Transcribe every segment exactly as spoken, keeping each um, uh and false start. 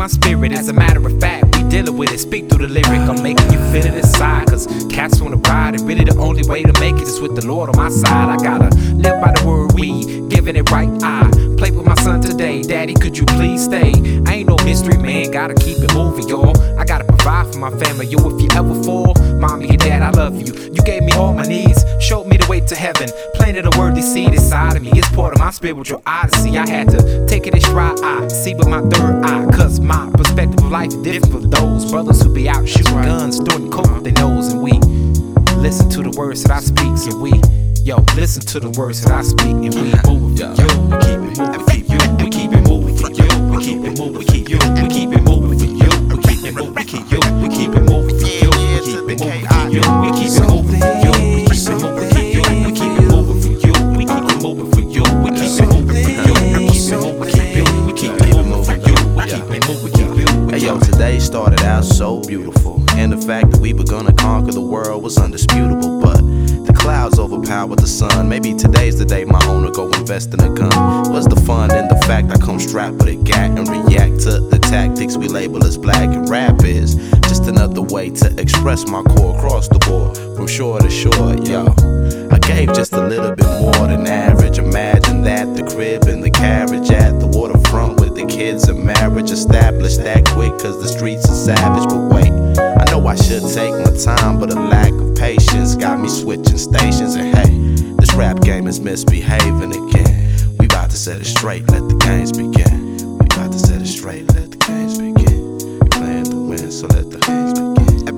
my spirit. As a matter of fact, we dealing with it. Speak through the lyric, I'm making you feel it inside. Cause cats wanna ride, and really the only way to make it is with the Lord on my side. I gotta live by the word we, giving it right. I play with my son today. Daddy, could you please stay? I ain't no mystery man, gotta keep it moving, y'all. I gotta provide for my family, yo, if you ever fall. Mommy and dad, I love you. You gave me all my needs, showed me the way to heaven. Planted a worthy seed inside of me. It's part of my spiritual odyssey. I had to take it in stride, I see with my third eye. Cause my perspective of life is different from those brothers who be out shooting guns, throwing coke with their nose. And we listen to the words that I speak, and we, yo, listen to the words that I speak, and we move, yo, we keep it moving for you, we keep it moving for you, we keep it moving, we keep you, we keep it moving for you, we keep it moving, we keep you, we keep it moving for you, we keep it moving for you, we keep it moving for you, we keep it moving for you, we keep it moving for you, we keep it moving for you, we keep it moving for you, we keep it moving, we keep it, we keep it moving for you, we keep it moving, we keep it. Hey yo, today started out so beautiful, and the fact that we were gonna conquer the world was undisputable, but the clouds overpowered the sun. Maybe today's the day my owner go invest in a gun. What's the fun in the fact I come strapped with a gat and react to the tactics we label as black? And rap is just another way to express my core across the board, from shore to shore, yo. I gave just a little bit more than average. Imagine that, the crib and the carriage at the waterfront with the kids and marriage established that quick, cause the streets are savage. But wait, I know I should take my time, but a lack of patience got me switching stations. And hey, this rap game is misbehaving again. We about to set it straight, let the games begin. We about to set it straight, let the games begin. We playing to win, so let the games begin.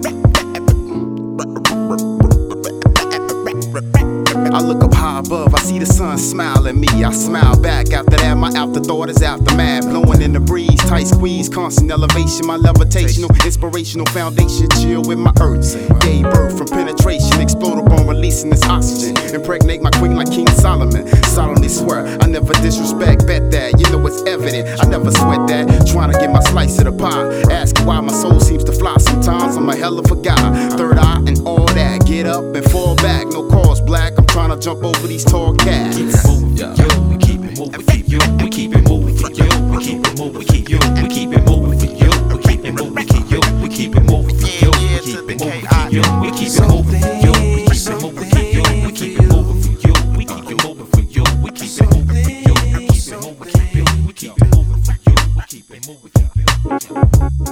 I look up high above, I see the sun smile at me. I smile back, after that my afterthought is aftermath. Blowing in the breeze, tight squeeze, constant elevation. My levitational, inspirational foundation, chill with my earth. Gave birth from penetration, explode upon releasing this oxygen. Impregnate my queen like King Solomon. Solemnly swear, I never disrespect, bet that. You know it's evident, I never sweat that. Trying to get my slice of the pie. Asking why my soul seems to fly sometimes. I'm a hell of a guy, third eye and all that. Get up and fall back, no cause black. I'm trying to jump over these tall cats. Keep it moving for you, we keep it moving for you, we keep it moving for you, we keep it moving for you, we keep it moving for you, we keep it moving for you, we keep it moving for you, we keep it moving for you, we keep it moving for you, we keep it moving for you, we keep it moving for you, we keep it moving for you, we keep it moving for you, we keep it moving for you, we keep it moving for you, we keep it moving for you.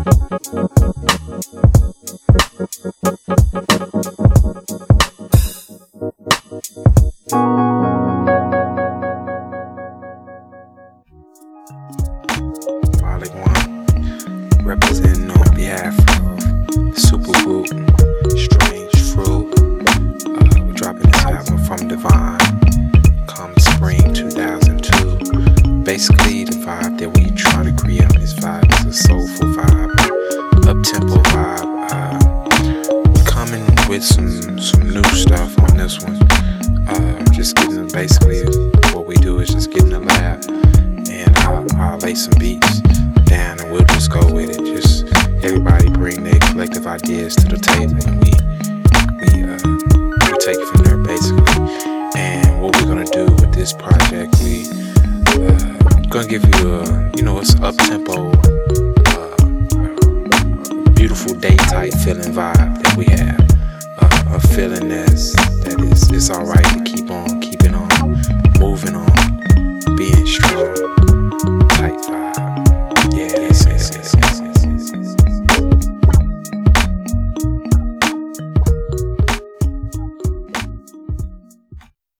Malik One, representing on behalf of Supergroup, Strange Fruit. Uh, we're dropping this album from Divine, come spring two thousand two. Basically, the vibe that we try to create on this vibe is a soulful vibe, up-tempo vibe. Uh, we're coming with some, some new stuff on this one. Uh, just getting basically what we do is just get in the lab and I'll, I'll lay some beats down and we'll just go with it. Just everybody bring their collective ideas to the table and we we uh, we take it from there basically. And what we're gonna do with this project, we uh, gonna give you a, you know, it's up tempo, uh, beautiful day type feeling vibe that we have. Uh, a feeling that's that is it's alright to keep on keeping on, moving on, being strong.